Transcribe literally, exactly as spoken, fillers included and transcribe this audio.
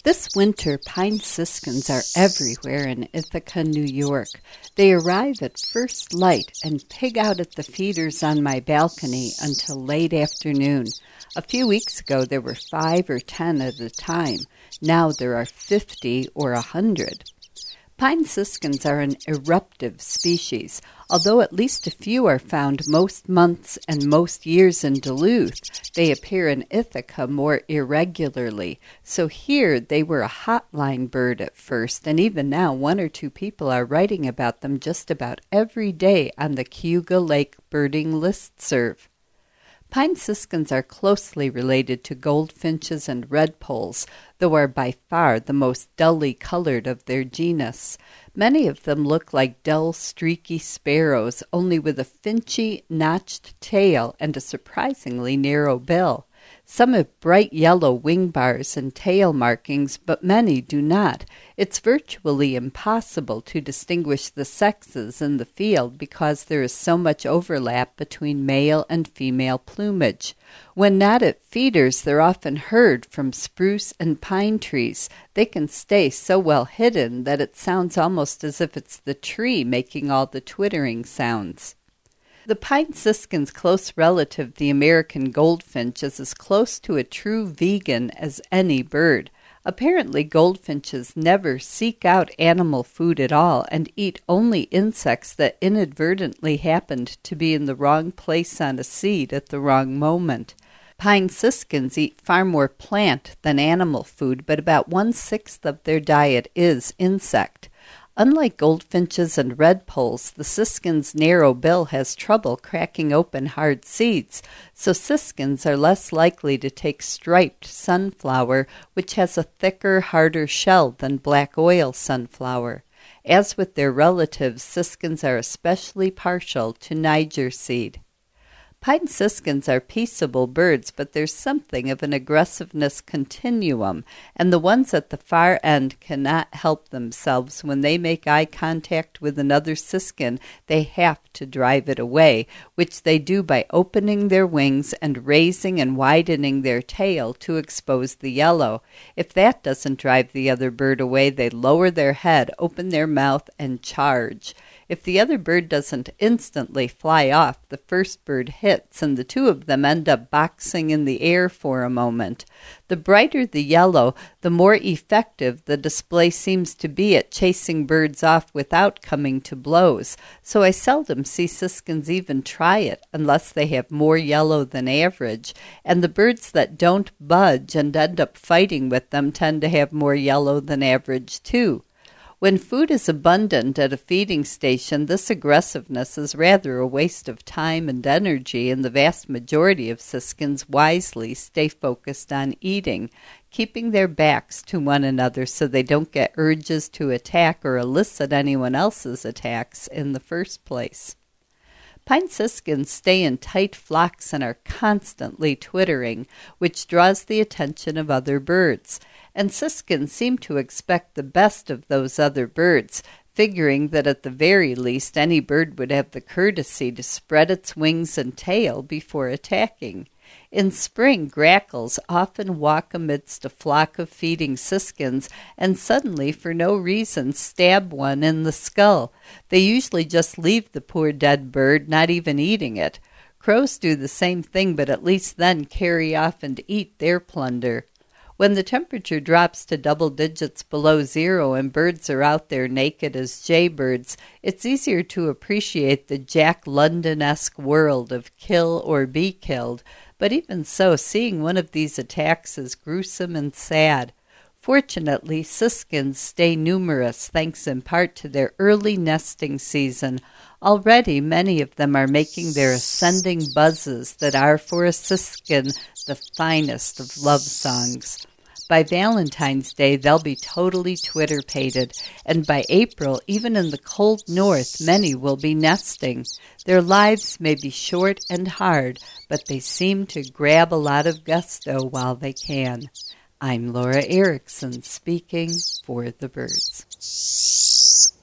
This winter, pine siskins are everywhere in Ithaca, New York. They arrive at first light and pig out at the feeders on my balcony until late afternoon. A few weeks ago there were five or ten at a time. Now there are fifty or a hundred. Pine siskins are an eruptive species. Although at least a few are found most months and most years in Duluth, they appear in Ithaca more irregularly. So here they were a hotline bird at first, and even now one or two people are writing about them just about every day on the Cayuga Lake birding listserv. Pine siskins are closely related to goldfinches and redpolls, though are by far the most dully colored of their genus. Many of them look like dull, streaky sparrows, only with a finchy, notched tail and a surprisingly narrow bill. Some have bright yellow wing bars and tail markings, but many do not. It's virtually impossible to distinguish the sexes in the field because there is so much overlap between male and female plumage. When not at feeders, they're often heard from spruce and pine trees. They can stay so well hidden that it sounds almost as if it's the tree making all the twittering sounds. The pine siskin's close relative, the American goldfinch, is as close to a true vegan as any bird. Apparently, goldfinches never seek out animal food at all and eat only insects that inadvertently happened to be in the wrong place on a seed at the wrong moment. Pine siskins eat far more plant than animal food, but about one-sixth of their diet is insect. Unlike goldfinches and redpolls, the siskin's narrow bill has trouble cracking open hard seeds, so siskins are less likely to take striped sunflower, which has a thicker, harder shell than black oil sunflower. As with their relatives, siskins are especially partial to Niger seed. Pine siskins are peaceable birds, but there's something of an aggressiveness continuum, and the ones at the far end cannot help themselves. When they make eye contact with another siskin, they have to drive it away, which they do by opening their wings and raising and widening their tail to expose the yellow. If that doesn't drive the other bird away, they lower their head, open their mouth, and charge. If the other bird doesn't instantly fly off, the first bird hits, and the two of them end up boxing in the air for a moment. The brighter the yellow, the more effective the display seems to be at chasing birds off without coming to blows, so I seldom see siskins even try it unless they have more yellow than average, and the birds that don't budge and end up fighting with them tend to have more yellow than average too. When food is abundant at a feeding station, this aggressiveness is rather a waste of time and energy, and the vast majority of siskins wisely stay focused on eating, keeping their backs to one another so they don't get urges to attack or elicit anyone else's attacks in the first place. Pine siskins stay in tight flocks and are constantly twittering, which draws the attention of other birds. And siskins seem to expect the best of those other birds, figuring that at the very least any bird would have the courtesy to spread its wings and tail before attacking. In spring, grackles often walk amidst a flock of feeding siskins and suddenly, for no reason, stab one in the skull. They usually just leave the poor dead bird, not even eating it. Crows do the same thing, but at least then carry off and eat their plunder. When the temperature drops to double digits below zero and birds are out there naked as jaybirds, it's easier to appreciate the Jack London-esque world of kill or be killed. But even so, seeing one of these attacks is gruesome and sad. Fortunately, siskins stay numerous, thanks in part to their early nesting season. Already many of them are making their ascending buzzes that are for a siskin the finest of love songs. By Valentine's Day, they'll be totally twitter-pated, and by April, even in the cold north, many will be nesting. Their lives may be short and hard, but they seem to grab a lot of gusto while they can. I'm Laura Erickson, speaking for the birds.